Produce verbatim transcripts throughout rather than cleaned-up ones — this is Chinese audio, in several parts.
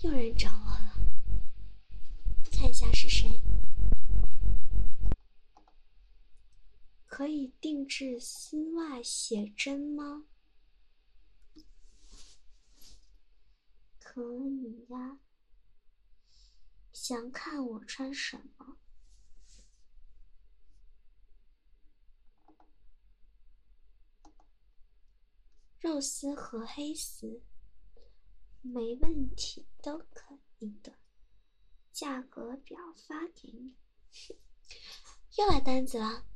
有人找我了，看一下是谁。可以定制丝袜写真吗？可以呀。想看我穿什么？肉丝和黑丝，没问题，都可以的。价格表发给你。又来单子了。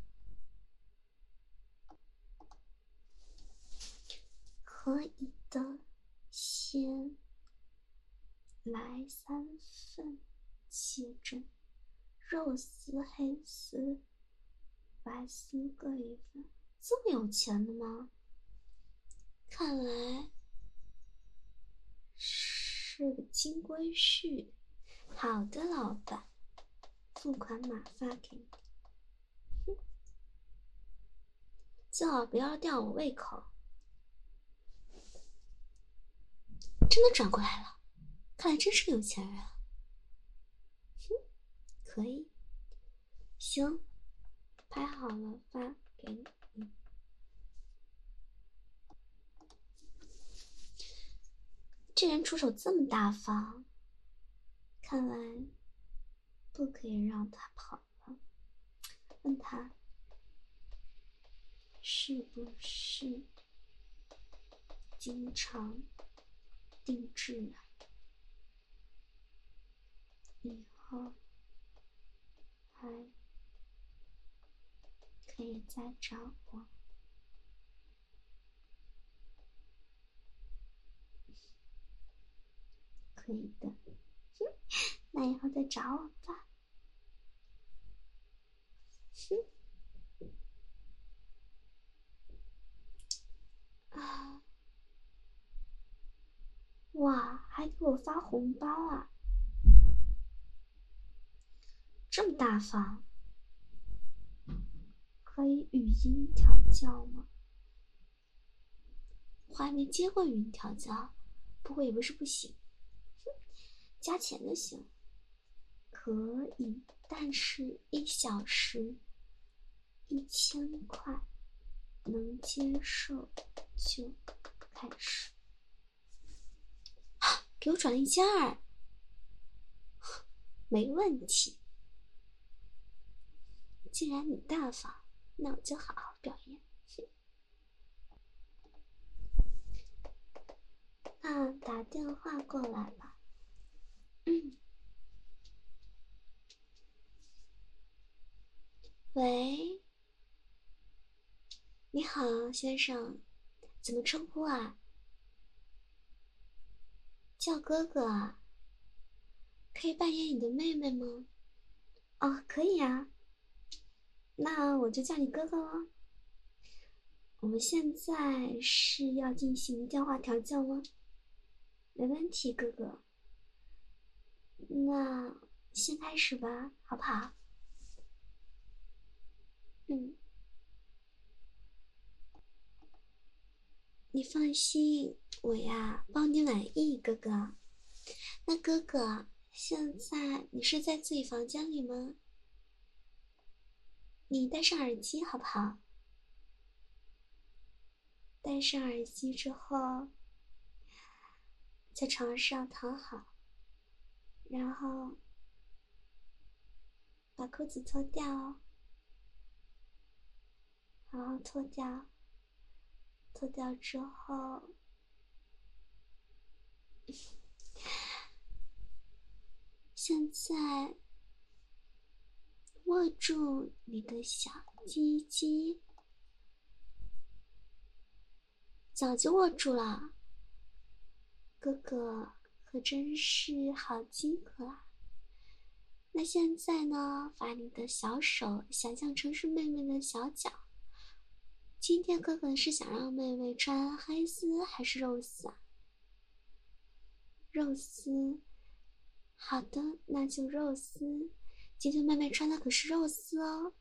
可以的，先来三份写真，肉丝、黑丝、白丝各一份。这么有钱的吗？看来是个金龟婿。好的，老板，付款码发给你。最好不要吊我胃口。真的转过来了，看来真是个有钱人。哼，可以，行，拍好了发给你。这人出手这么大方，看来不可以让他跑了。问他是不是经常定制啊？以后还可以再找我。可以的，那以后再找我吧。啊！哇，还给我发红包啊！这么大方，可以语音调教吗？我还没接过语音调教，不过也不是不行。加钱就行。可以，但是一小时一千块，能接受就开始。啊，给我转了一千二，没问题。既然你大方，那我就好好表演。那打电话过来吧。嗯。喂，你好，先生，怎么称呼啊？叫哥哥啊？可以扮演你的妹妹吗？哦，可以啊。那我就叫你哥哥了。我们现在是要进行电话调教吗？没问题，哥哥。那先开始吧，好不好？嗯，你放心，我呀帮你满意，哥哥。那哥哥，现在你是在自己房间里吗？你戴上耳机好不好？戴上耳机之后，在床上躺好，然后把裤子脱掉哦，然后脱掉，脱掉之后，现在握住你的小鸡鸡，早就握住了，哥哥可真是好饥渴啊！那现在呢，把你的小手想象成是妹妹的小脚。今天哥哥是想让妹妹穿黑丝还是肉丝啊？肉丝。好的，那就肉丝。今天妹妹穿的可是肉丝哦。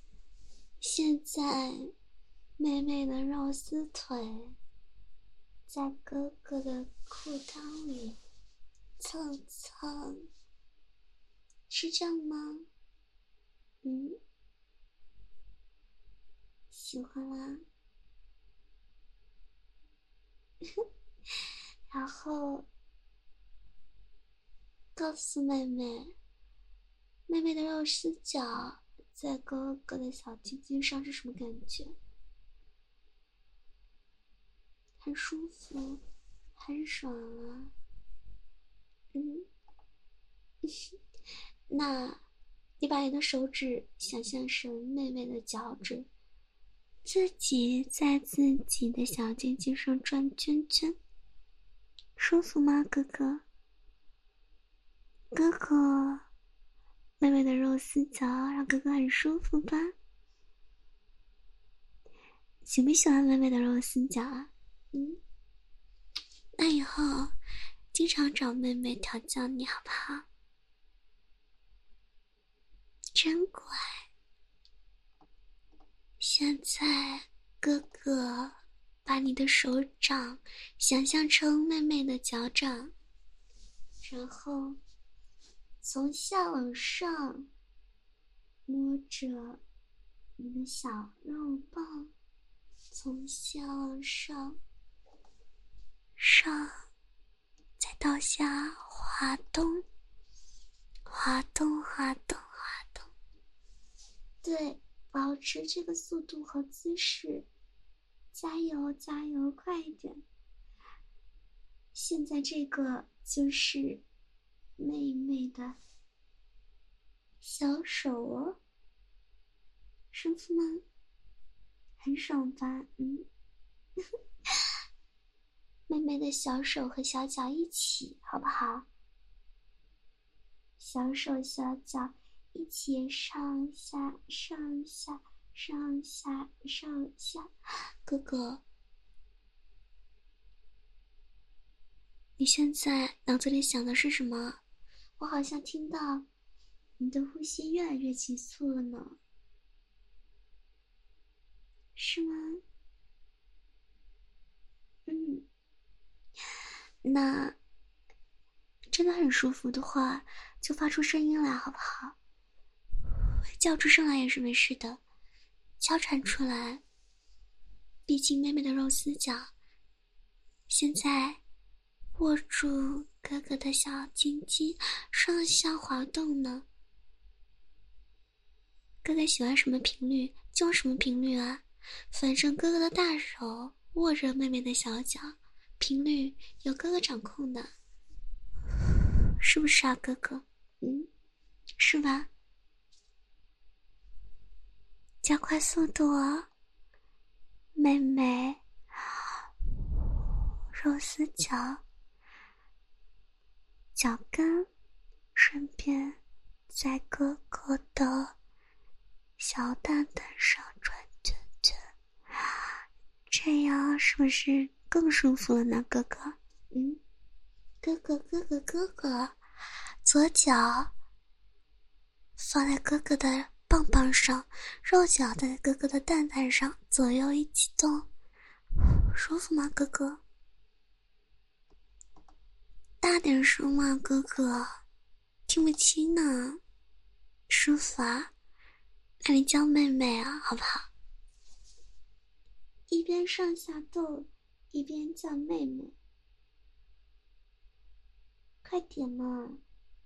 现在妹妹的肉丝腿在哥哥的裤裆里蹭蹭，是这样吗？嗯，喜欢啦。然后告诉妹妹，妹妹的肉丝脚在哥哥的小鸡鸡上是什么感觉？很舒服，很爽啊。嗯，那你把你的手指想象成妹妹的脚趾，自己在自己的小鸡鸡上转圈圈，舒服吗，哥哥？哥哥，妹妹的肉丝脚让哥哥很舒服吧？喜不喜欢妹妹的肉丝脚啊？嗯，那以后经常找妹妹调教你好不好？真乖。现在哥哥把你的手掌想象成妹妹的脚掌，然后从下往上摸着你的小肉棒，从下往上，上，再到下滑动，滑动，滑动，滑动。对，保持这个速度和姿势，加油，加油，快一点！现在这个就是妹妹的小手哦，舒服吗？很爽吧？嗯，妹妹的小手和小脚一起，好不好？小手小脚一起上下上下上下上下。哥哥，你现在脑子里想的是什么？我好像听到你的呼吸越来越急促了呢，是吗？嗯，那真的很舒服的话，就发出声音来好不好？叫出声来也是没事的，娇喘出来。毕竟妹妹的肉丝脚，现在握住哥哥的小鸡鸡，上下滑动呢。哥哥喜欢什么频率就什么频率啊，反正哥哥的大手握着妹妹的小脚，频率由哥哥掌控的，是不是啊，哥哥？嗯，是吧？加快速度啊，妹妹，肉丝脚，脚跟，顺便在哥哥的小蛋蛋上转圈圈，这样是不是更舒服了呢，哥哥？嗯，哥哥，哥哥，哥哥，左脚放在哥哥的棒棒上，右脚在哥哥的蛋蛋上，左右一起动，舒服吗，哥哥？大点声嘛，哥哥，听不清呢。舒服啊？那你教妹妹啊，好不好？一边上下动，一边叫妹妹，快点嘛！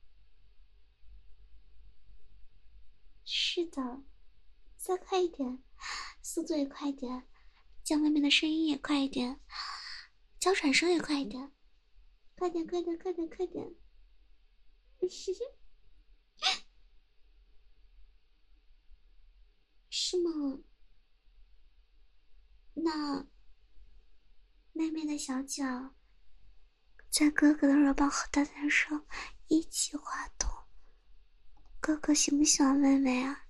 是的，再快一点，速度也快一点，叫妹妹的声音也快一点，娇喘声也快一点，快点，快点，快点，快点！是吗？那妹妹的小脚在哥哥的肉棒和蛋蛋上一起滑动，哥哥喜不喜欢妹妹啊？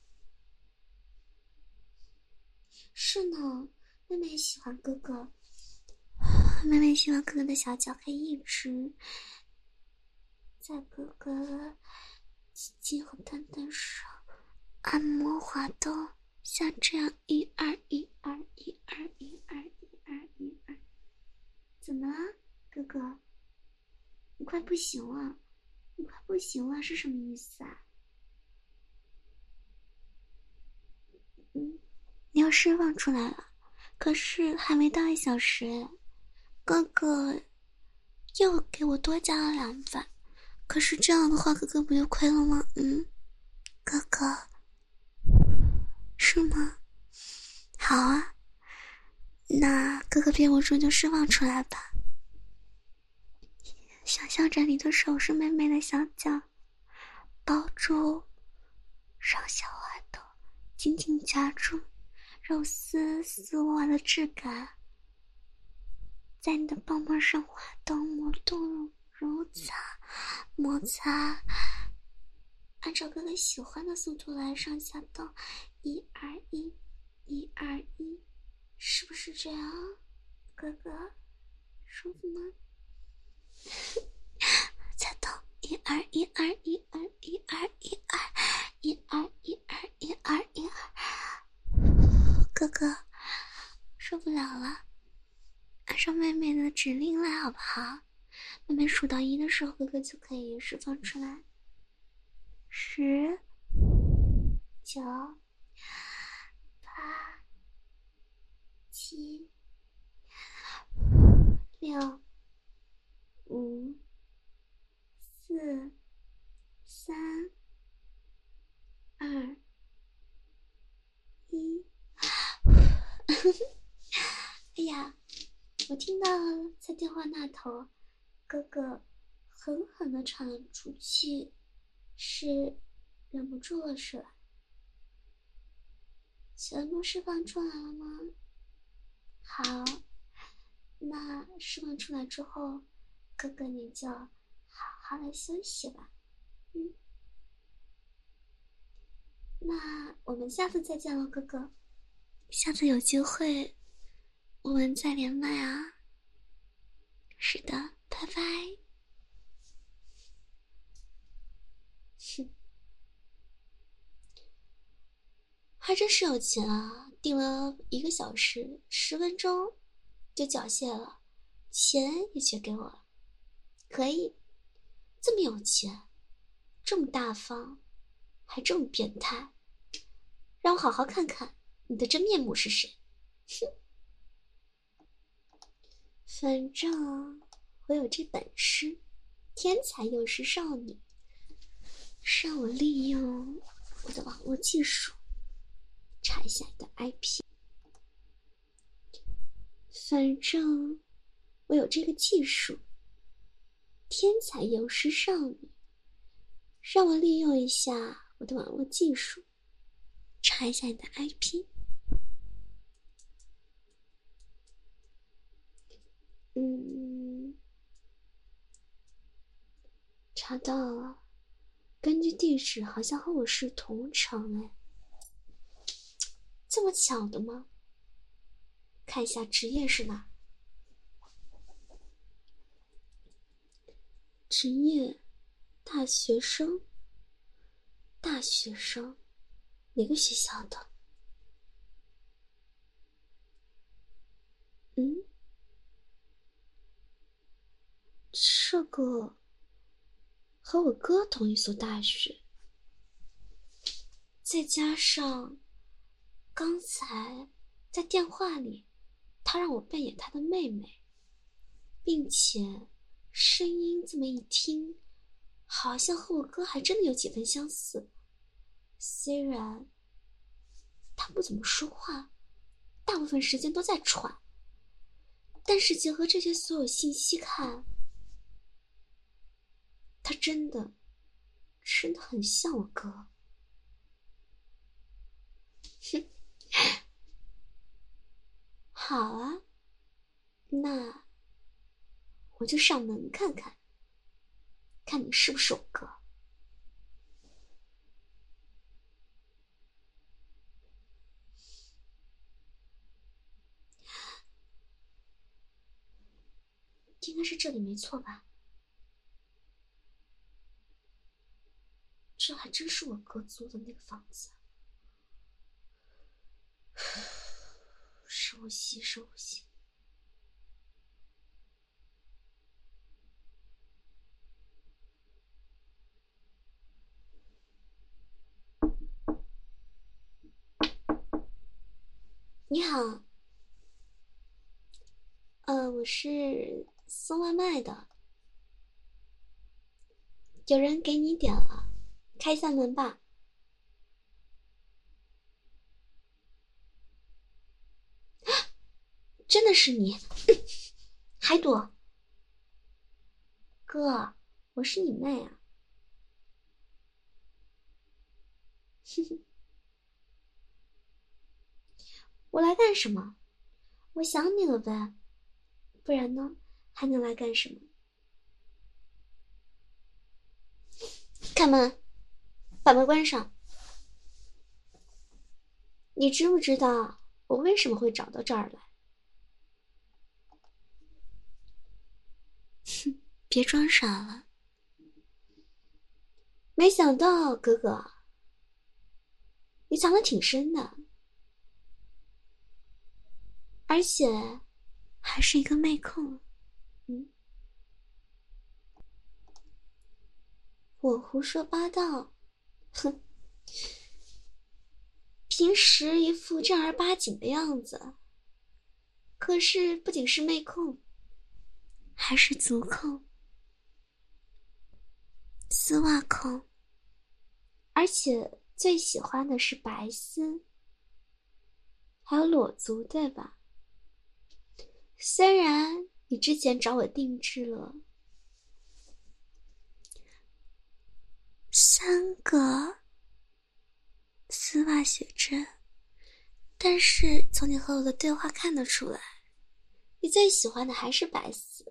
是呢，妹妹喜欢哥哥，妹妹喜欢哥哥的小脚可以一直在哥哥鸡鸡和蛋蛋上按摩滑动，像这样一二一二一二一二一二一二。 怎么了，哥哥？你快不行了，你快不行了是什么意思啊？嗯，你要释放出来了，可是还没到一小时，哥哥又给我多加了两份，可是这样的话，哥哥不就亏了吗？嗯，哥哥，是吗？好啊，那哥哥憋不住就释放出来吧。想象着你的手是妹妹的小脚，抱住上下滑动，紧紧夹住，肉丝丝滑的质感在你的棒棒上滑动、摩动、揉擦、摩擦，按照哥哥喜欢的速度来上下动，一二一，一二一，是不是这样？哥哥，舒服吗？再动，一二一二一二一二一二一二一二一二一二，哥哥受不了了，按照妹妹的指令来好不好？妹妹数到一的时候，哥哥就可以释放出来。十、九、八、七、六、五、四、三、二、一。哎呀，我听到在电话那头，哥哥狠狠地喘了出气，是忍不住了是吧？全部释放出来了吗？好，那释放出来之后，哥哥你就好好的休息吧。嗯，那我们下次再见了，哥哥。下次有机会我们再连麦啊。是的，拜拜。哼，还真是有钱啊！订了一个小时，十分钟就缴械了，钱也全给我了。可以，这么有钱，这么大方，还这么变态，让我好好看看你的真面目是谁。哼，反正我有这本事，天才又是少女，让我利用我的网络技术查一下你的 I P。反正我有这个技术，天才又是少女，让我利用一下我的网络技术，查一下你的 I P。嗯，查到了，根据地址好像和我是同城哎，这么巧的吗？看一下职业是哪？职业大学生，大学生，哪个学校的？嗯，这个和我哥同一所大学，再加上刚才在电话里他让我扮演他的妹妹，并且声音这么一听，好像和我哥还真的有几分相似。虽然他不怎么说话，大部分时间都在喘，但是结合这些所有信息看，他真的真的很像我哥。哼，好啊，那我就上门看看，看你是不是我哥。应该是这里没错吧？这还真是我哥租的那个房子。深呼吸，深呼吸。 你好，呃，我是送外卖的，有人给你点了，开一下门吧。真的是你，还躲？哥，我是你妹啊！我来干什么？我想你了呗，不然呢，还能来干什么？开门，把门关上。你知不知道我为什么会找到这儿来？哼，别装傻了。没想到哥哥，你藏得挺深的，而且还是一个妹控。嗯，我胡说八道，哼，平时一副正儿八经的样子，可是不仅是妹控，还是足控、丝袜控，而且最喜欢的是白丝，还有裸足，对吧？虽然你之前找我定制了三个丝袜写真，但是从你和我的对话看得出来，你最喜欢的还是白丝。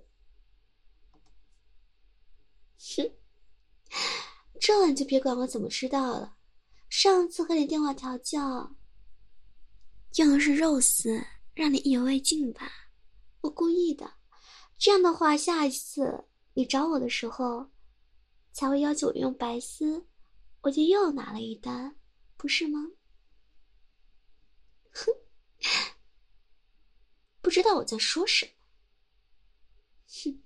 哼，这你就别管我怎么知道了。上次和你电话调教用的是肉丝，让你意犹未尽吧？我故意的，这样的话下一次你找我的时候才会要求我用白丝，我就又拿了一单，不是吗？哼，不知道我在说什么。哼，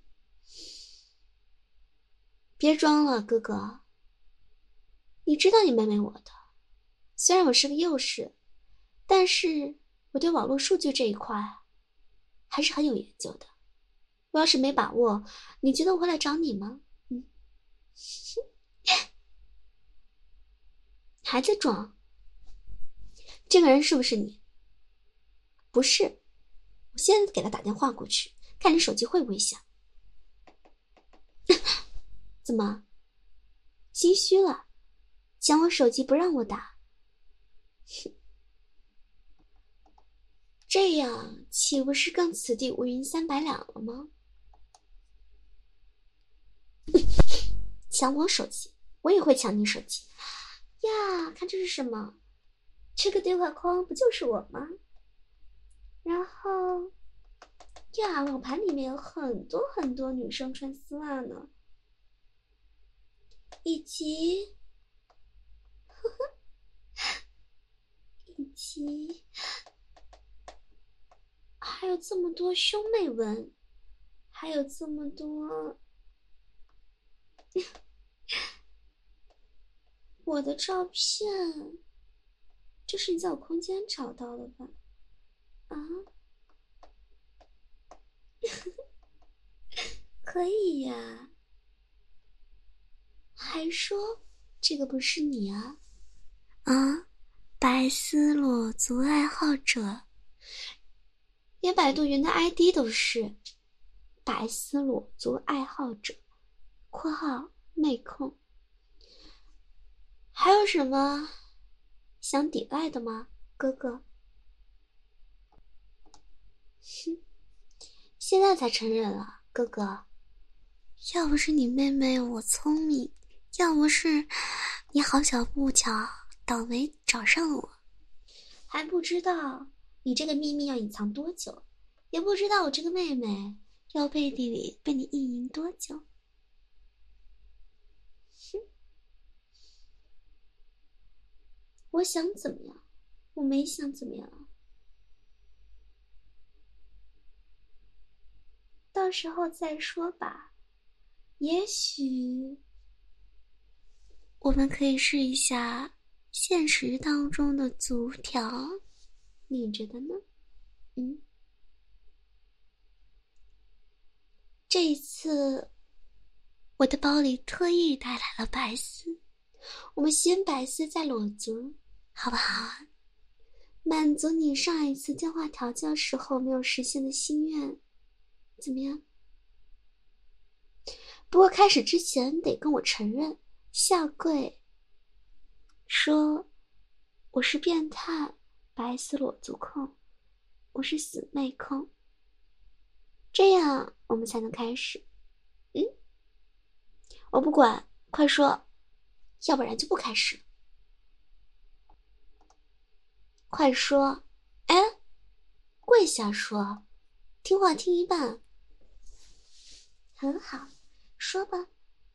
别装了，哥哥。你知道你妹妹我的，虽然我是个幼师，但是我对网络数据这一块还是很有研究的。我要是没把握，你觉得我会来找你吗？嗯，还在装？这个人是不是你？不是，我现在给他打电话过去，看你手机会不会响。怎么，心虚了？抢我手机不让我打？这样岂不是更此地无银三百两了吗？抢我手机，我也会抢你手机呀！看这是什么？这个对话框不就是我吗？然后呀，网盘里面有很多很多女生穿丝袜呢，以及，呵呵，以及还有这么多兄妹纹，还有这么多我的照片，这是你在我空间找到的吧？啊，可以呀。还说这个不是你啊？啊，白丝裸足爱好者，连百度云的 I D 都是白丝裸足爱好者（括号妹控）。还有什么想抵赖的吗，哥哥？哼，现在才承认了，哥哥。要不是你妹妹我聪明，要不是你好巧不巧倒霉找上了我，还不知道你这个秘密要隐藏多久，也不知道我这个妹妹要背地里被你意淫多久。哼，我想怎么样？我没想怎么样。到时候再说吧。也许我们可以试一下现实当中的足条。 你觉得呢？嗯，这一次我的包里特意带来了白丝，我们先白丝再裸足，好不好啊？满足你上一次电话调教时候没有实现的心愿，怎么样？不过开始之前得跟我承认，下跪说我是变态白丝裸足控，我是死妹控，这样我们才能开始。嗯，我不管，快说，要不然就不开始。快说，哎，跪下说，听话听一半。很好，说吧。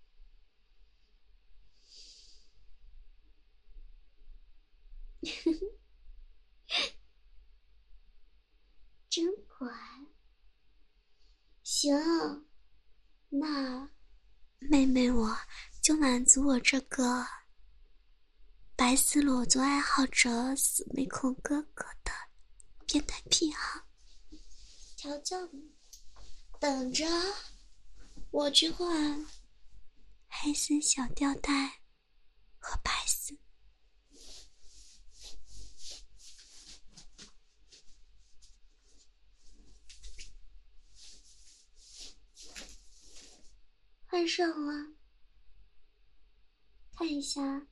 真乖。行，那妹妹我就满足我这个白丝裸足爱好者死妹控哥哥的变态癖好，调教你，等着我去换黑丝小吊带和白丝。换上了，看一下。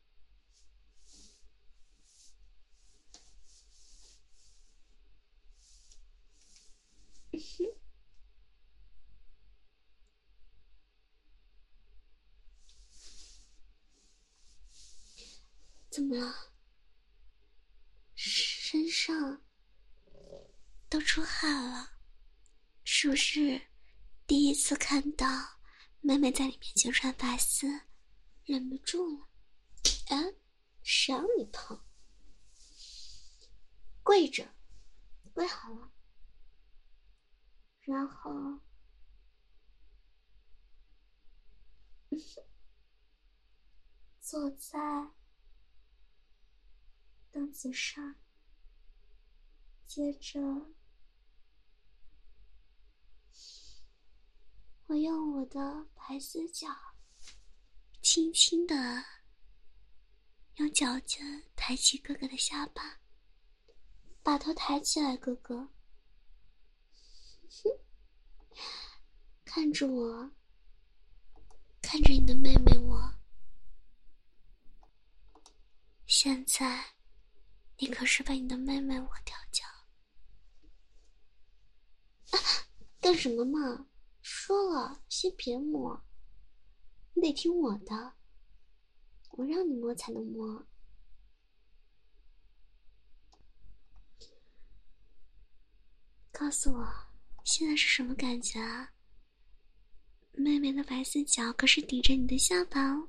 怎么了？身上都出汗了，是不是第一次看到妹妹在你面前穿白丝，忍不住了？啊，谁让你碰？跪着，跪好了，然后坐在凳子上，接着我用我的白丝脚轻轻的用脚尖抬起哥哥的下巴，把头抬起来，哥哥看着我，看着你的妹妹我。现在你可是被你的妹妹我调教。啊，干什么嘛？说了，先别摸，你得听我的，我让你摸才能摸。告诉我，现在是什么感觉啊？妹妹的白丝脚可是抵着你的下巴哦，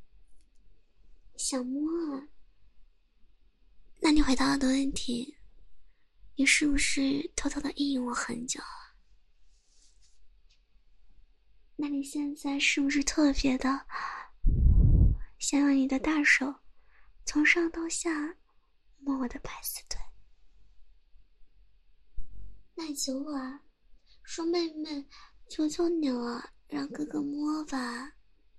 想摸啊？那你回答我的问题，你是不是偷偷的意淫我很久啊？那你现在是不是特别的想用你的大手从上到下摸我的白丝腿？那你求我啊，说妹妹，求求你了，让哥哥摸吧。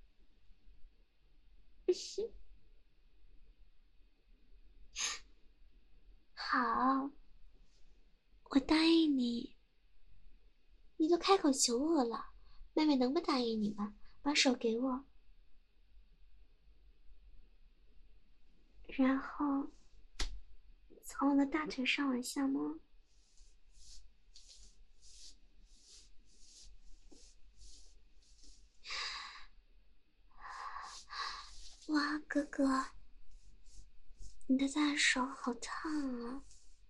好，我答应你。你都开口求我了，妹妹能不答应你吗？把手给我，然后从我的大腿上往下摸。哇，哥哥，你的大手好烫啊！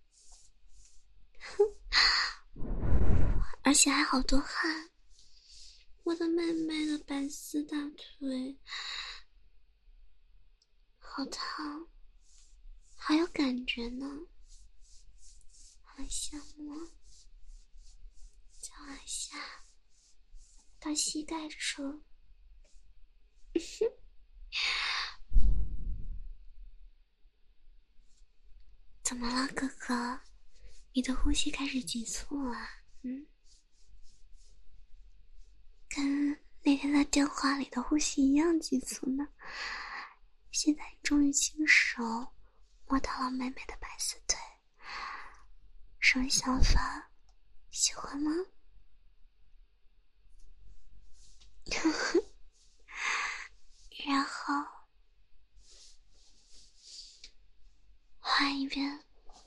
而且还好多汗。我的妹妹的白丝大腿好烫，还有感觉呢。往下摸，再往下到膝盖处。 怎么了，哥哥？你的呼吸开始急促了，嗯？跟那天在电话里的呼吸一样急促呢。现在你终于亲手摸到了妹妹的白丝腿，什么想法？喜欢吗？然后换一遍，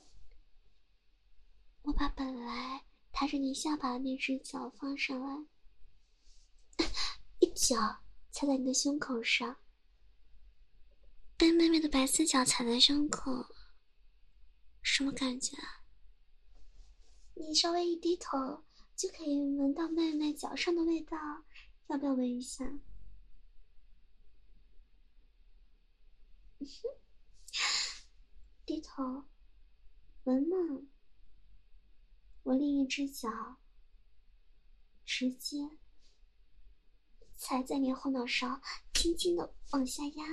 我把本来踏着你下巴的那只脚放上来，一脚踩在你的胸口上，被妹妹的白丝脚踩在胸口，什么感觉啊？你稍微一低头就可以闻到妹妹脚上的味道，要不要闻一下？低头闻嘛，我另一只脚直接踩在你后脑勺，轻轻的往下压。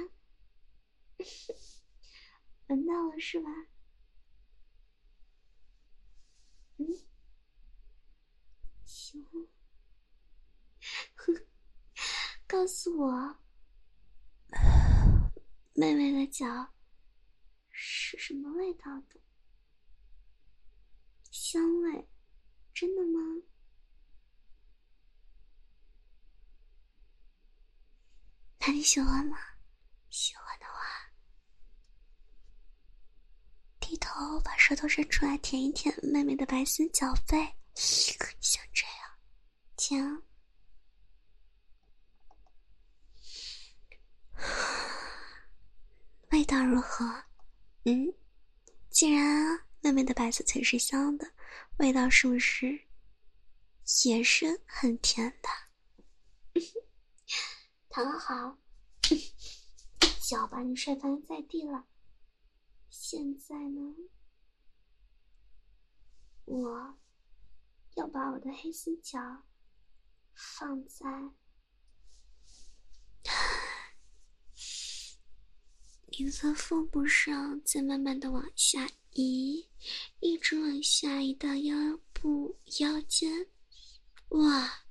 闻到了是吧？嗯，行。告诉我，妹妹的脚是什么味道的？香味，真的吗？那你喜欢吗？喜欢的话，低头把舌头伸出来舔一舔妹妹的白丝脚背，像这样舔啊。味道如何？嗯，既然啊妹妹的白丝腿是香的，味道是不是也是很甜的？躺好，脚把你摔翻在地了。现在呢，我要把我的黑丝脚放在你的腹部上，再慢慢的往下移，一直往下移到腰部、腰间。哇，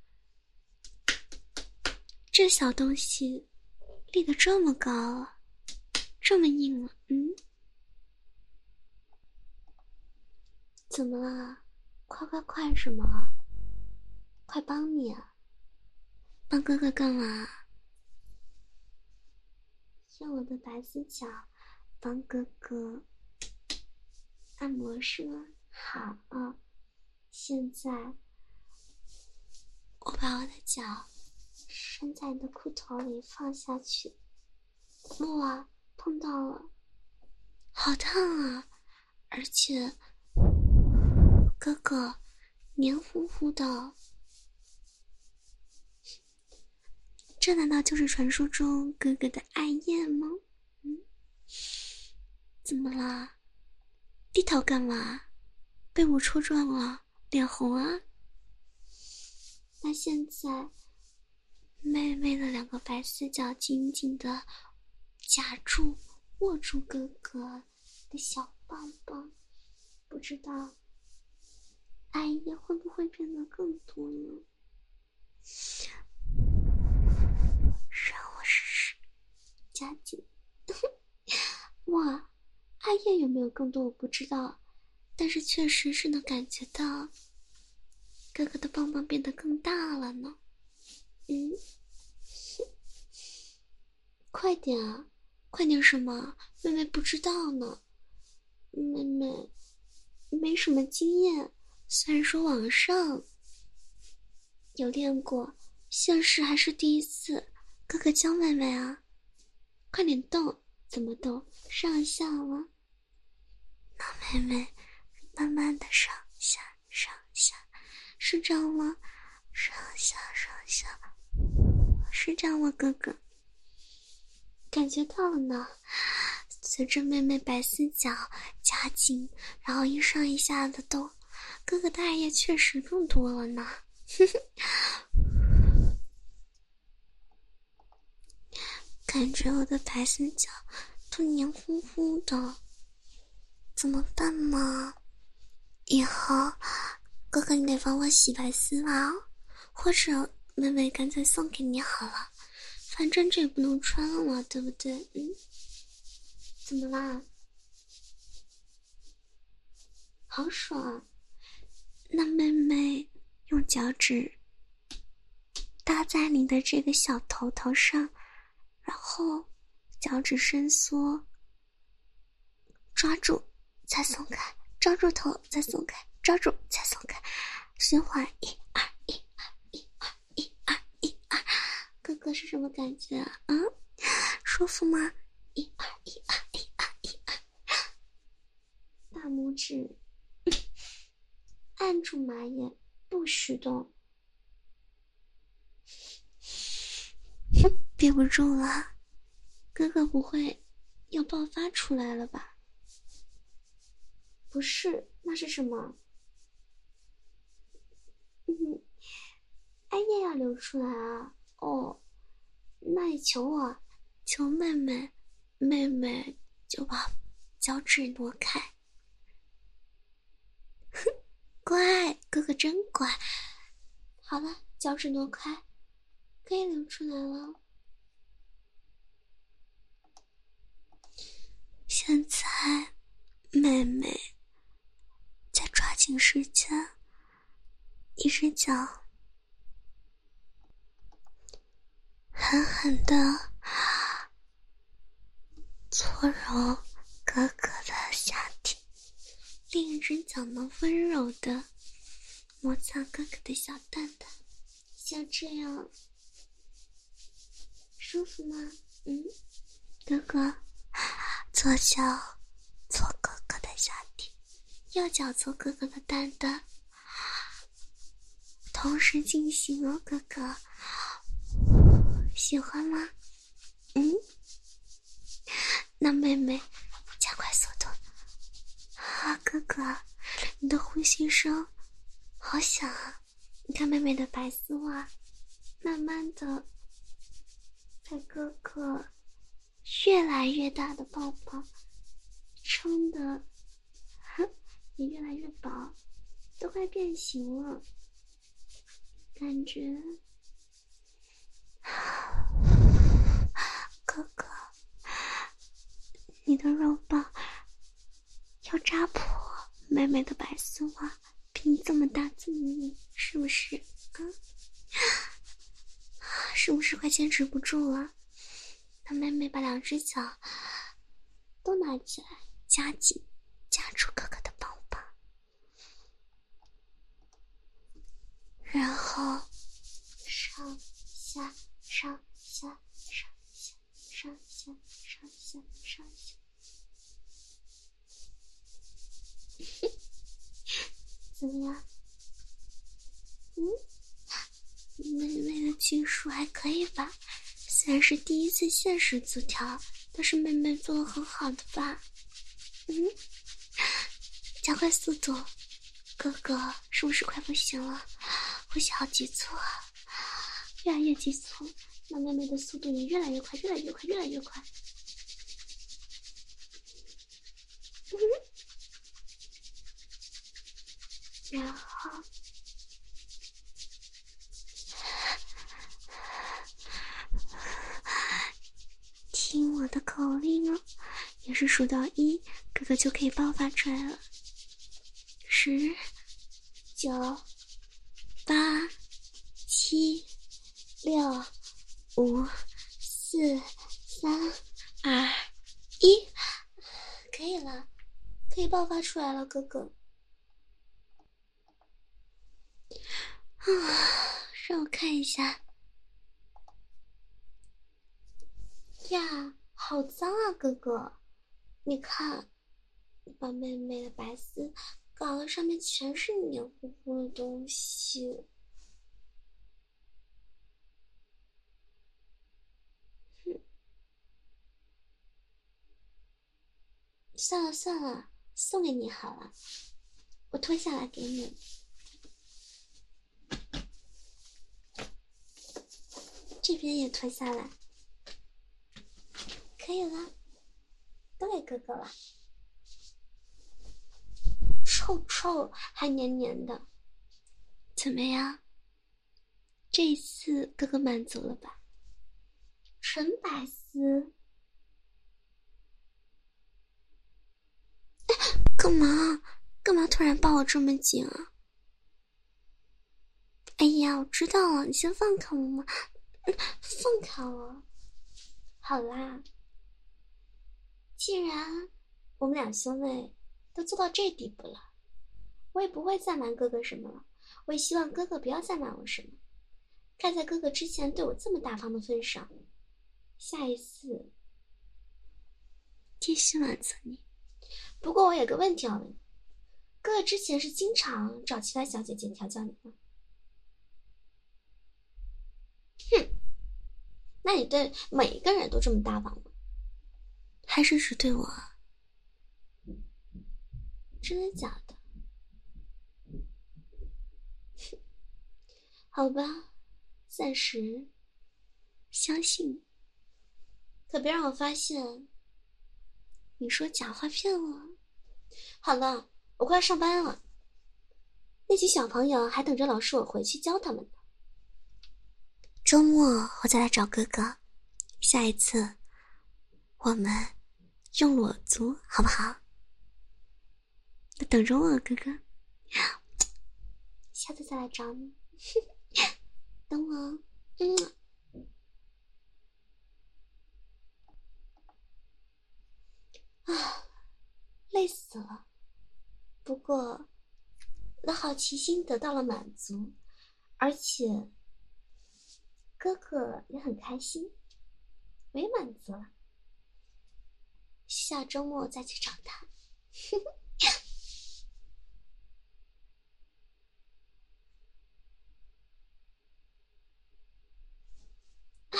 这小东西立得这么高啊，这么硬啊，嗯？怎么了？快快快什么？快帮你啊！帮哥哥干嘛？用我的白丝脚帮哥哥按摩是吗？好啊，现在我把我的脚伸在你的裤头里放下去。哇，碰到了，好烫啊！而且哥哥黏糊糊的，这难道就是传说中哥哥的爱液吗？嗯，怎么啦？低头干嘛？被我戳撞了，脸红啊？那现在妹妹的两个白丝脚紧紧的夹住握住哥哥的小棒棒，不知道爱液会不会变得更多呢？让我试试，加紧。哇，爱液有没有更多我不知道，但是确实是能感觉到哥哥的棒棒变得更大了呢。嗯，快点啊，快点什么？妹妹不知道呢。妹妹没什么经验，虽然说网上有练过，现实还是第一次。哥哥教妹妹啊，快点动，怎么动？上下吗？让妹妹慢慢的上下上下，是这样吗？上下上下，是这样吗？哥哥感觉到了呢。随着妹妹白丝脚夹紧，然后一上一下的动，哥哥的爱液确实更多了呢。感觉我的白丝脚都黏糊糊的， 怎么办呢？以后哥哥你得帮我洗白丝袜哦，或者妹妹干脆送给你好了，反正这也不能穿了嘛，对不对？嗯，怎么啦？好爽啊！那妹妹用脚趾搭在你的这个小头头上，然后脚趾伸缩，抓住再松开，抓住头再松开，抓住再松开，循环一二一二一二一二一二，哥哥是什么感觉啊？嗯，舒服吗？一二一二一二一二，大拇指按住马眼，不许动。憋不住了，哥哥不会要爆发出来了吧？不是，那是什么？嗯，爱液要流出来啊！哦，那你求我，求妹妹，妹妹就把脚趾挪开。哼，乖，哥哥真乖。好了，脚趾挪开，可以流出来了。现在，妹妹再抓紧时间，一只脚狠狠地搓揉哥哥的下体，另一只脚呢温柔地摩擦哥哥的小蛋蛋，像这样舒服吗？嗯，哥哥，左脚搓哥哥的下体，右脚搓哥哥的蛋蛋，同时进行哦，哥哥，喜欢吗？嗯，那妹妹加快速度啊，哥哥，你的呼吸声好响啊！你看妹妹的白丝袜，慢慢的在哥哥越来越大的抱抱撑的也越来越薄，都快变形了，感觉哥哥你的肉棒要扎破妹妹的白丝袜，比你这么大这么硬，是不是啊？是不是快坚持不住了？那妹妹把两只脚都拿起来，夹紧夹住哥哥的棒棒，然后上下上下上下上下上下上下怎么样？嗯，妹妹的技术还可以吧？虽然是第一次现实组条，但是妹妹做的很好的吧？嗯，加快速度，哥哥是不是快不行了？呼吸好急促啊，越来越急促，那妹妹的速度也越来越快，越来越快，越来越快。嗯，然后听我的口令哦，也是数到一，哥哥就可以爆发出来了。十、九、八、七、六、五、四、三、二、一，可以了，可以爆发出来了，哥哥。啊，让我看一下。呀，好脏啊，哥哥！你看，你把妹妹的白丝搞得上面全是黏糊糊的东西。哼，算了算了，送给你好了，我脱下来给你。这边也脱下来，可以了，都给哥哥了。 臭臭还黏黏的。怎么样？这一次哥哥满足了吧？纯白丝。干嘛？干嘛突然抱我这么紧啊？哎呀，我知道了，你先放开我嘛，放开我。好啦，既然我们俩兄妹都做到这地步了，我也不会再瞒哥哥什么了。我也希望哥哥不要再瞒我什么。看在哥哥之前对我这么大方的份上，下一次继续满足你。不过我有个问题要问你，哥哥之前是经常找其他小姐姐调教你吗？哼，那你对每一个人都这么大方吗？还是只对我？真的假的？好吧，暂时相信，可别让我发现你说假话骗我。好了，我快要上班了，那群小朋友还等着老师我回去教他们呢。周末我再来找哥哥，下一次我们用裸足好不好？等着我，哥哥，下次再来找你。等我。嗯。啊，累死了。不过我的好奇心得到了满足，而且哥哥也很开心，我也满足了。下周末再去找他。啊，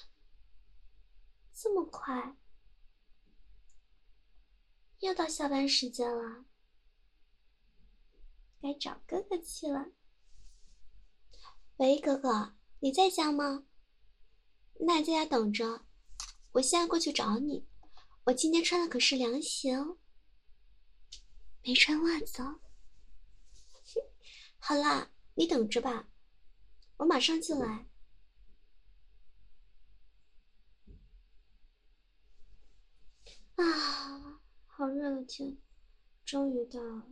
这么快，又到下班时间了，该找哥哥去了。喂，哥哥，你在家吗？那你在家等着，我现在过去找你。我今天穿的可是凉鞋哦，没穿袜子哦。好啦，你等着吧，我马上就来。啊，好热的天，终于到了。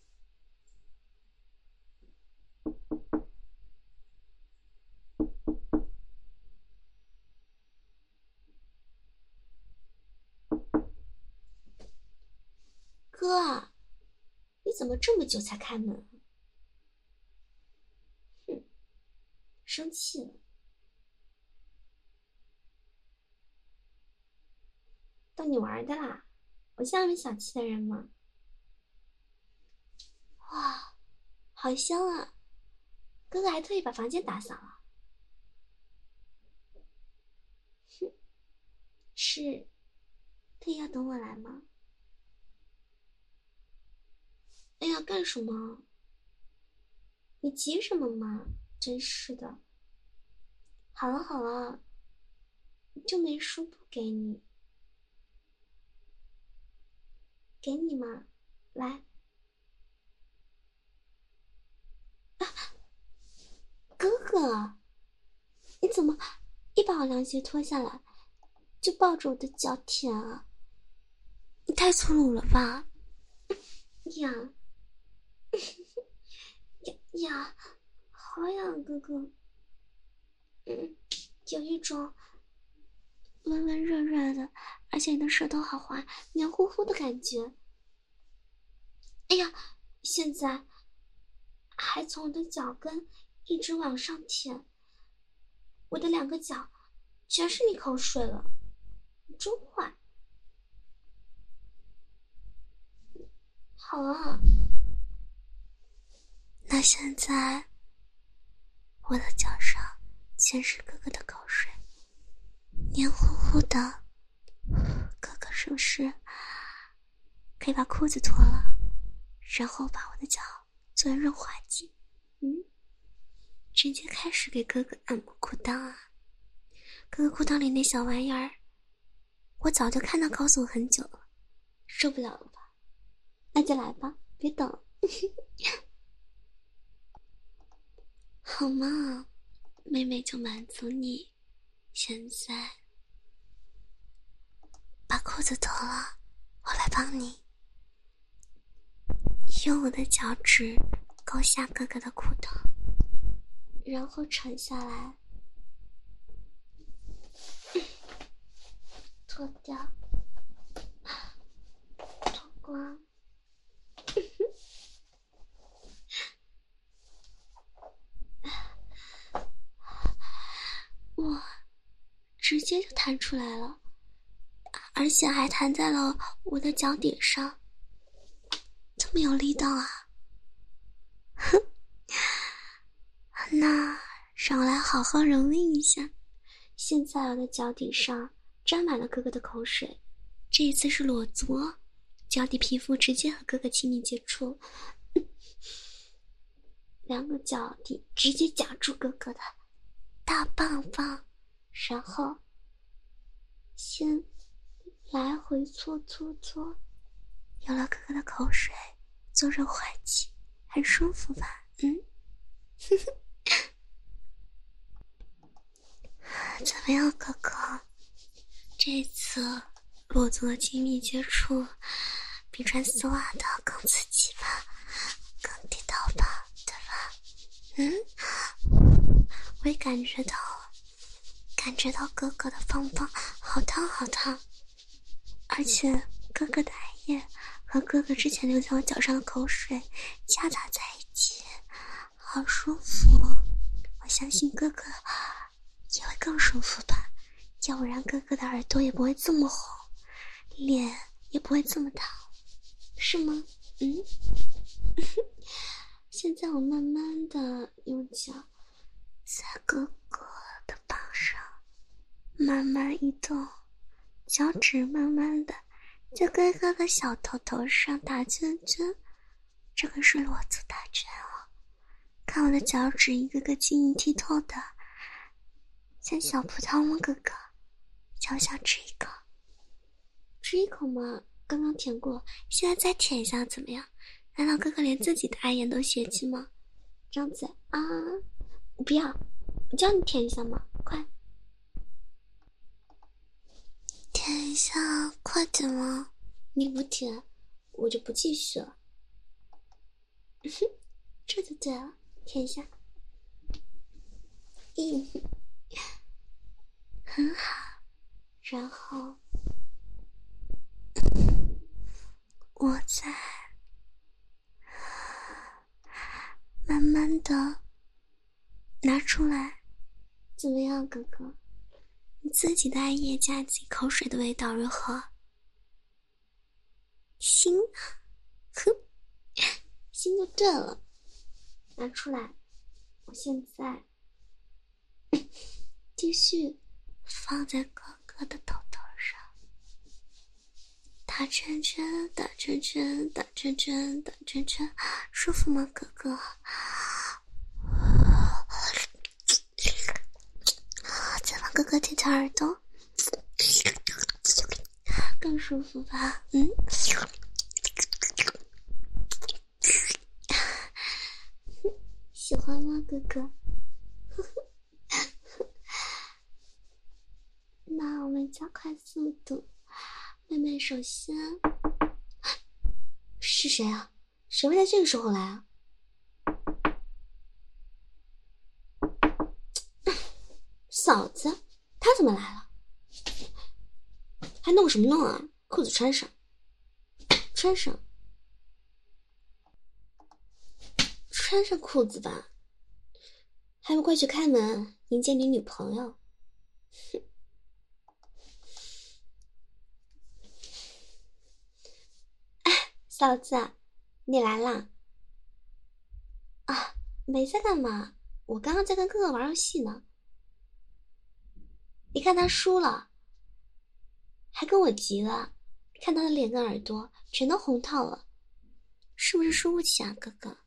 哥，你怎么这么久才开门？哼，生气了。逗你玩的啦，我像你小气的人吗？哇，好香啊！哥哥还特意把房间打扫了。哼，是特意要等我来吗？哎呀，干什么？你急什么嘛？真是的。好了好了，就没说不给你，给你嘛，来。啊，哥哥，你怎么一把我凉鞋脱下来，就抱着我的脚舔啊？你太粗鲁了吧！呀呀呀，好痒，哥哥。嗯，有一种温温热热的，而且你的舌头好滑，黏糊糊的感觉。哎呀，现在还从我的脚跟一直往上舔，我的两个脚全是你口水了，真坏。好啊，那现在我的脚上全是哥哥的口水，黏糊糊的。哥哥是不是可以把裤子脱了，然后把我的脚做润滑剂？嗯，直接开始给哥哥按摩裤裆啊！哥哥裤裆里那小玩意儿，我早就看到告诉我很久了，受不了了吧？那就来吧，别等。 好嘛，妹妹就满足你。现在把裤子脱了，我来帮你。用我的脚趾勾下哥哥的裤头，然后沉下来，脱掉，脱光。哇，直接就弹出来了，而且还弹在了我的脚底上，这么有力道啊！哼，那让我来好好蹂躏一下。现在我的脚底上沾满了哥哥的口水，这一次是裸足哦，脚底皮肤直接和哥哥亲密接触，两个脚底直接夹住哥哥的大棒棒，然后先来回搓搓搓，有了哥哥的口水做热缓气，很舒服吧？嗯，怎么样，哥哥？这次裸足的亲密接触比穿丝袜的更刺激吧，更地道吧，对吧？嗯，我也感觉到了，感觉到哥哥的棒棒好烫好烫，而且哥哥的艾叶和哥哥之前留在我脚上的口水夹杂在一起，好舒服。我相信哥哥也会更舒服吧，要不然哥哥的耳朵也不会这么红，脸也不会这么烫，是吗？嗯。现在我慢慢的用脚在哥哥的膀上慢慢移动，脚趾慢慢的在哥哥的小头头上打圈圈，这个是裸足打圈哦。看我的脚趾一个个晶莹剔透的，像小葡萄吗？哥哥，小小吃一口，吃一口嘛，刚刚舔过，现在再舔一下怎么样？难道哥哥连自己的爱眼都嫌弃吗？张嘴啊！我不要，我叫你舔一下嘛，快舔一下，快点嘛！你不舔，我就不继续了。这就对了，舔一下。嗯，很好。然后我再慢慢的拿出来，怎么样，哥哥？你自己的艾叶加自己口水的味道如何？腥啊，哼，腥就对了。拿出来，我现在继续放在哥哥的头头上，打圈圈，打圈圈，打圈圈，打圈圈，舒服吗，哥哥？再帮哥哥舔舔耳朵，更舒服吧？嗯。喜欢吗，哥哥？那我们加快速度。妹妹首先是谁啊？谁会在这个时候来啊？嫂子，她怎么来了？还弄什么弄啊？裤子穿上，穿上，穿上裤子吧。还不快去开门迎接你女朋友？哎，嫂子，你来啦？啊，没在干嘛？我刚刚在跟哥哥玩游戏呢。你看他输了，还跟我急了，看他的脸跟耳朵全都红透了，是不是输不起啊，哥哥？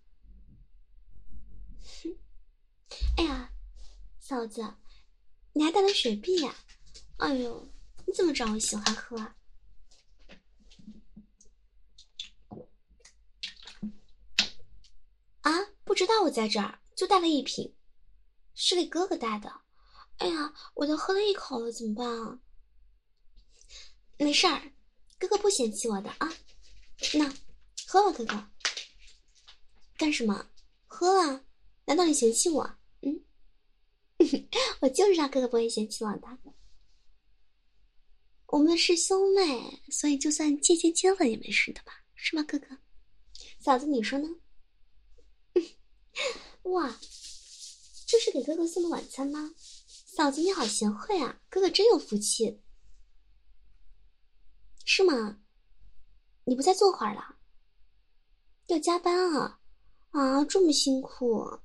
哼，哎呀，嫂子，你还带了雪碧呀？哎呦，你怎么知道我喜欢喝啊？ 道我在这儿，就带了一瓶，是给哥哥带的。哎呀，我都喝了一口了，怎么办啊？没事儿，哥哥不嫌弃我的啊。那喝了，哥哥。干什么？喝了？难道你嫌弃我？嗯，我就知道哥哥不会嫌弃我的。我们是兄妹，所以就算借借借了也没事的吧？是吗，哥哥？嫂子，你说呢？哇，这是给哥哥送的晚餐吗？嫂子你好贤惠啊，哥哥真有福气。是吗？你不再坐会儿了？要加班啊？啊，这么辛苦。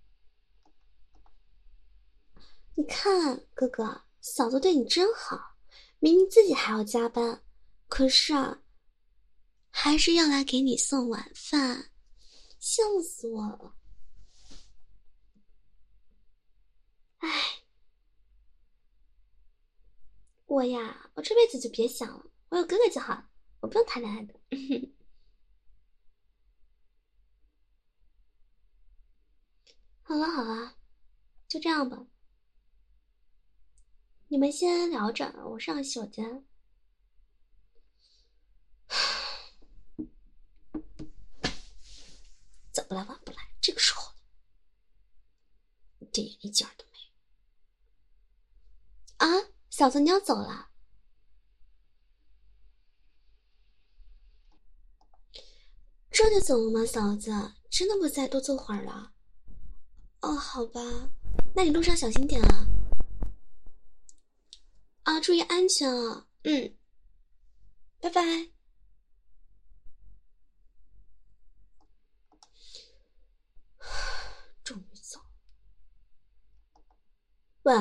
你看，哥哥，嫂子对你真好，明明自己还要加班，可是啊，还是要来给你送晚饭，笑死我了。唉，我呀，我这辈子就别想了，我有哥哥就好了，我不用谈恋爱的。好了好了，就这样吧。你们先聊着，我上个洗手间。早不来晚不来，这个时候一点眼力劲儿都没有。啊，嫂子你要走了？这就走了吗？嫂子真的不再多坐会儿了？哦，好吧，那你路上小心点啊。啊，注意安全啊。嗯，拜拜。终于走。喂，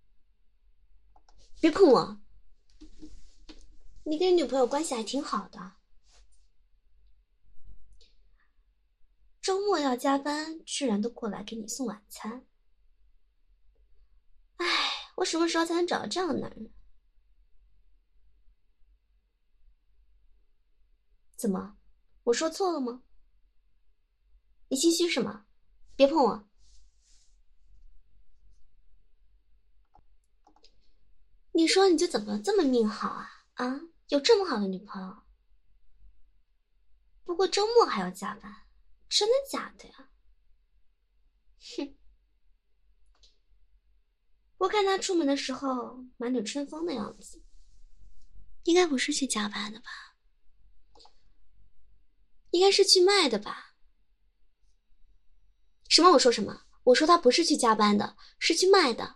别碰我！你跟你女朋友关系还挺好的。周末要加班，居然都过来给你送晚餐。唉，我什么时候才能找到这样的男人？怎么？我说错了吗？你心虚什么？别碰我！你说你就怎么这么命好啊？啊，有这么好的女朋友？不过周末还要加班，真的假的呀？哼！我看他出门的时候满脸春风的样子，应该不是去加班的吧？应该是去卖的吧？什么？我说什么？我说他不是去加班的，是去卖的。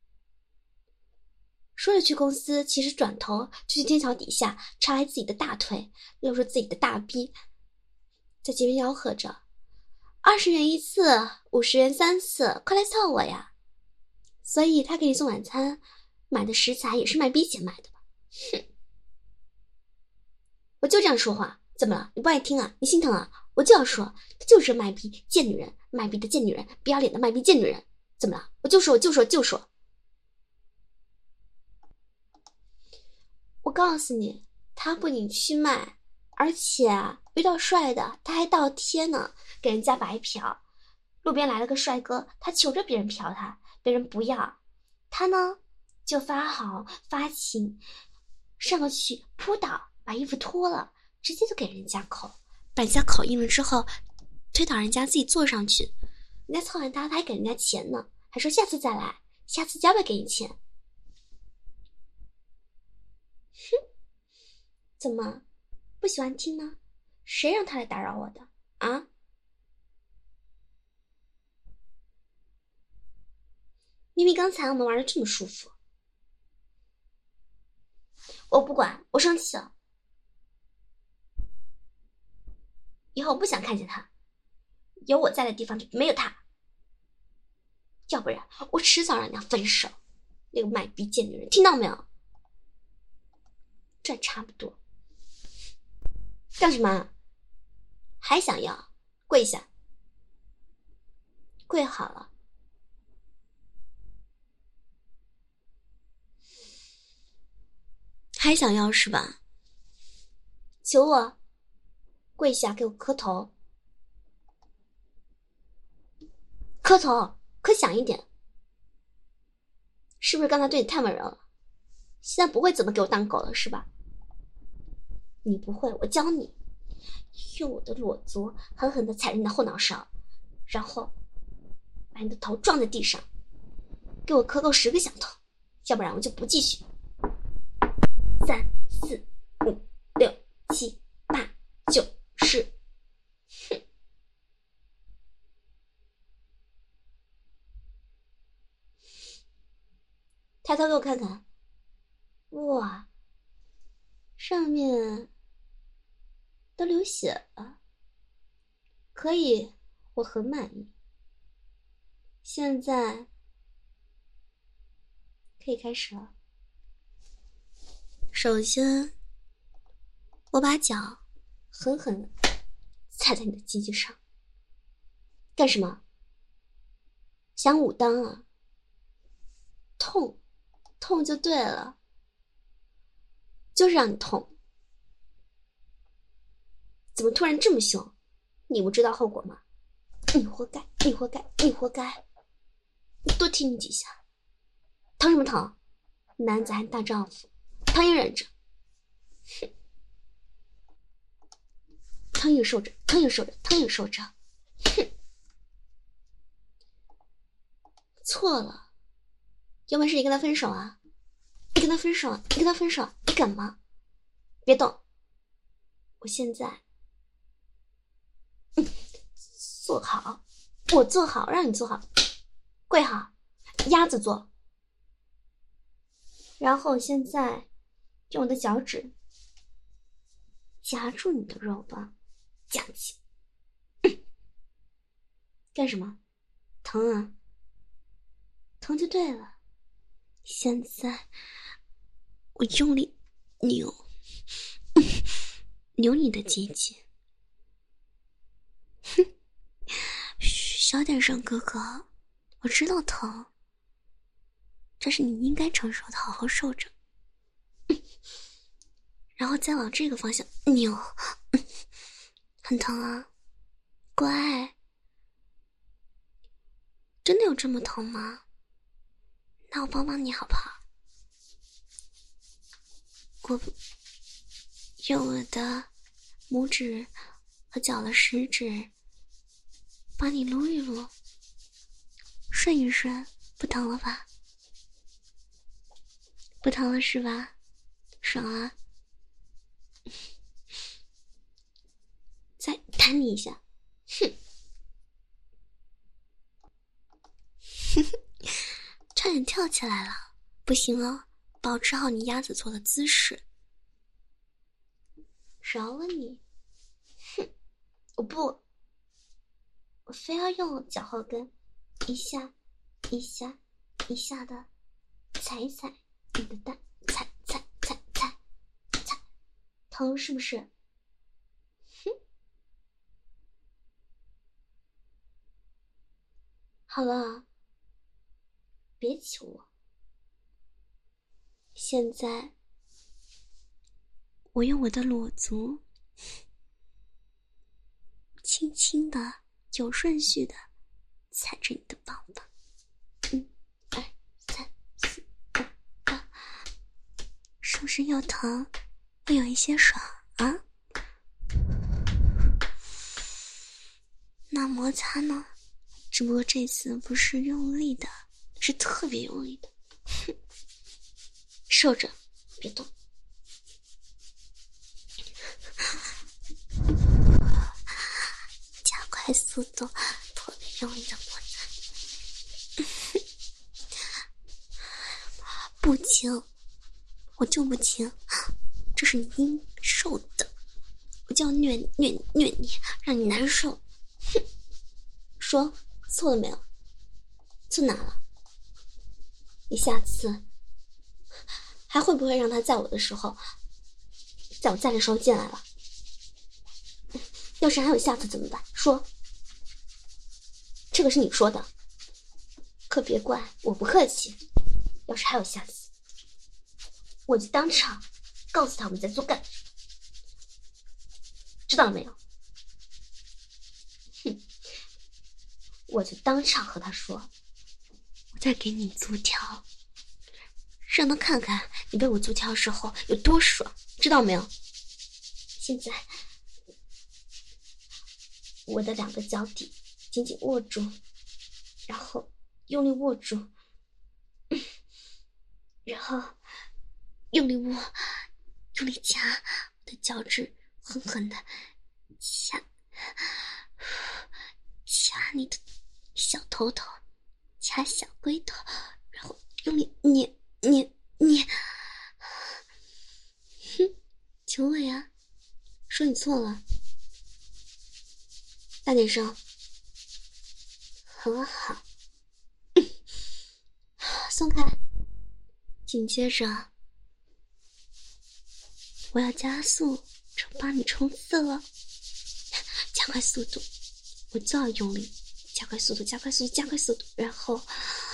说着去公司，其实转头就去天桥底下插来自己的大腿，露出自己的大逼，在街边吆喝着：“二十元一次，五十元三次，快来操我呀！”所以他给你送晚餐，买的食材也是卖逼钱买的吧？哼！我就这样说话，怎么了？你不爱听啊？你心疼啊？我就要说，他就是卖逼贱女人，卖逼的贱女人，不要脸的卖逼贱女人。怎么了？我就说，我就说，就说。我告诉你，他不仅去卖，而且遇到帅的他还倒贴呢，给人家白嫖。路边来了个帅哥，他求着别人嫖他，别人不要，他呢就发好发情，上过去扑倒，把衣服脱了，直接就给人家口，把人家口硬了之后，推倒人家自己坐上去，人家操完他，他还给人家钱呢，还说下次再来，下次加倍给你钱。哼，怎么不喜欢听呢？谁让他来打扰我的啊？明明刚才我们玩的这么舒服。我不管，我生气了。以后我不想看见他，有我在的地方就没有他，要不然我迟早让人家分手。那个卖逼贱女人，听到没有？这差不多。干什么？还想要？跪下。跪好了。还想要是吧？求我，跪下给我磕头。 磕头，可响一点。是不是刚才对你太温柔了？现在不会怎么给我当狗了是吧？你不会，我教你，用我的裸足狠狠地踩着你的后脑勺，然后把你的头撞在地上，给我磕够十个响头，要不然我就不继续。三四五六七八九十，哼！抬头给我看看，哇，上面都流血了，可以，我很满意。现在可以开始了。首先，我把脚狠狠地踩在你的鸡鸡上。干什么？想武当啊？痛，痛就对了，就是让你痛。怎么突然这么凶？你不知道后果吗？你活该，你活该，你活该！你多踢你几下，疼什么疼？男子汉大丈夫，疼也忍着，哼，疼也受着，疼也受着，疼也受着，哼，错了，有本事你跟他分手啊！你跟他分手，你跟他分手，你敢吗？别动，我现在，嗯，坐好，我坐好，让你坐好，跪好，鸭子坐。然后现在用我的脚趾夹住你的肉棒，夹起。嗯、干什么？疼啊？疼就对了。现在我用力扭，嗯、扭你的鸡鸡。哼，嘘，小点声，哥哥，我知道疼。这是你应该承受的，好好受着。嗯、然后再往这个方向扭，嗯、很疼啊，乖。真的有这么疼吗？那我帮帮你好不好？我用我的拇指和脚的食指帮你撸一撸，顺一顺，不疼了吧？不疼了是吧？爽啊！再弹你一下，哼，差点跳起来了，不行哦，保持好你鸭子座的姿势。饶了你，哼，我不，我非要用脚后跟一下一下一下的踩一踩你的蛋，踩踩踩踩踩，疼是不是？哼，好了，别求我。现在我用我的裸足轻轻的有顺序的踩着你的棒棒，嗯，二三四五六，是不是又疼又有一些爽啊？那摩擦呢？只不过这次不是用力的，是特别用力的。哼，受着，别动。加快速度，特别用力的摩擦。不轻，我就不轻，这是你应受的，我就要虐虐虐你，让你难受。哼，说错了没有？错哪了？你下次还会不会让他在我的时候，在我在的时候进来了？要是还有下次怎么办？说，这个是你说的，可别怪我不客气。要是还有下次，我就当场告诉他们在做干，知道了没有？哼， 我就当场和他说，我再给你足条，让他看看你被我足条的时候有多爽，知道没有？现在我的两个脚底紧紧握住，然后用力握住，然后用力握，用力夹，我的脚趾狠狠的掐掐你的小头头，掐小龟头，然后用力捏捏捏。哼，求我呀！说你错了，大点声。很好，松开。紧接着，我要加速，就帮你冲刺了。加快速度，我就要用力。加快速度，加快速度，加快速度，然后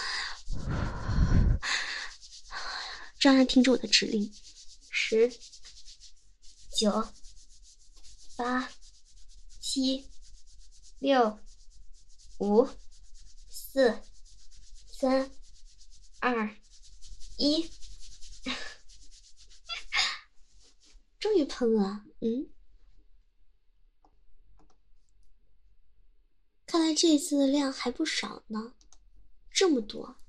让人听着我的指令。十、九、八、七、六、五、四、三、二、一，终于喷了。嗯，看来这一次的量还不少呢，这么多，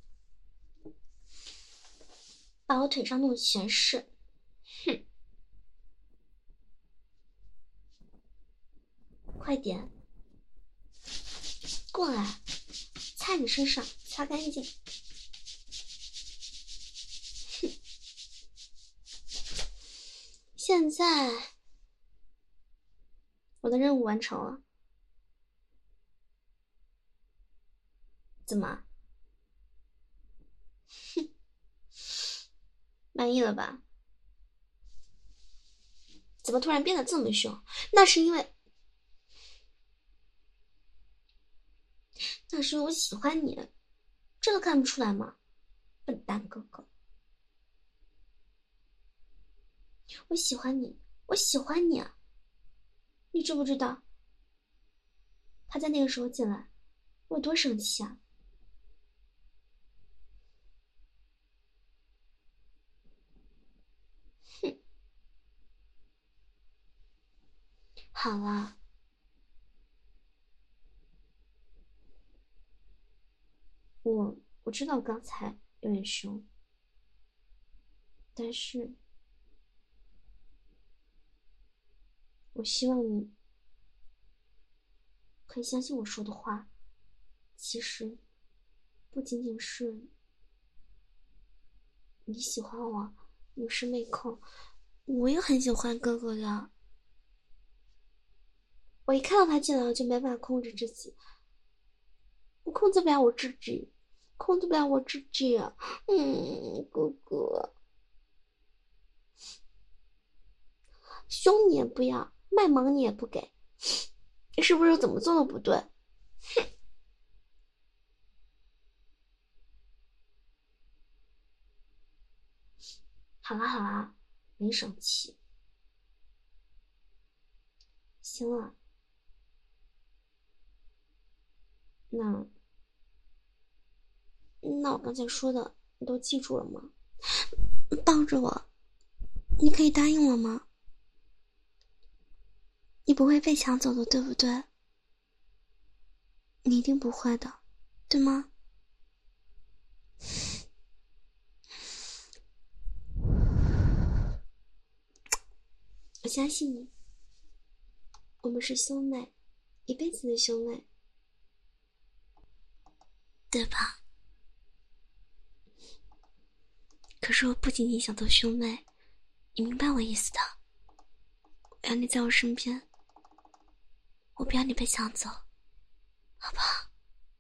把我腿上弄的全是。哼，快点过来，擦你身上，擦干净。哼，现在我的任务完成了。怎么？哼，满意了吧？怎么突然变得这么凶？那是因为，那是因为我喜欢你，这都看不出来吗？笨蛋哥哥，我喜欢你，我喜欢你啊！你知不知道？他在那个时候进来，我有多生气啊！哼，好了，我我知道刚才有点凶，但是我希望你可以相信我说的话。其实不仅仅是你喜欢我，你是妹控，我也很喜欢哥哥的。我一看到他进来，我就没办法控制自己，我控制不了我自己，控制不了我自己。嗯，哥哥，凶你也不要，卖萌你也不给，你是不是怎么做都不对？哼！好啦好啦，没生气。行了，那那我刚才说的你都记住了吗？抱着我，你可以答应我吗？你不会被抢走的，对不对？你一定不会的，对吗？我相信你，我们是兄妹，一辈子的兄妹，对吧？可是我不仅仅想做兄妹，你明白我意思的。我要你在我身边，我不要你被抢走，好不好？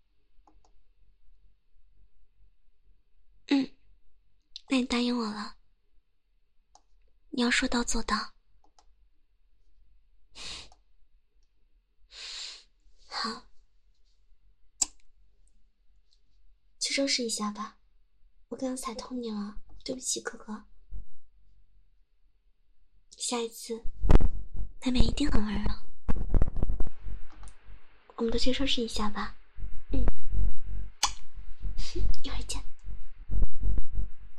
嗯，那你答应我了，你要说到做到。好，去收拾一下吧，我刚刚踩痛你了，对不起哥哥。下一次妹妹一定很温柔，我们都去收拾一下吧。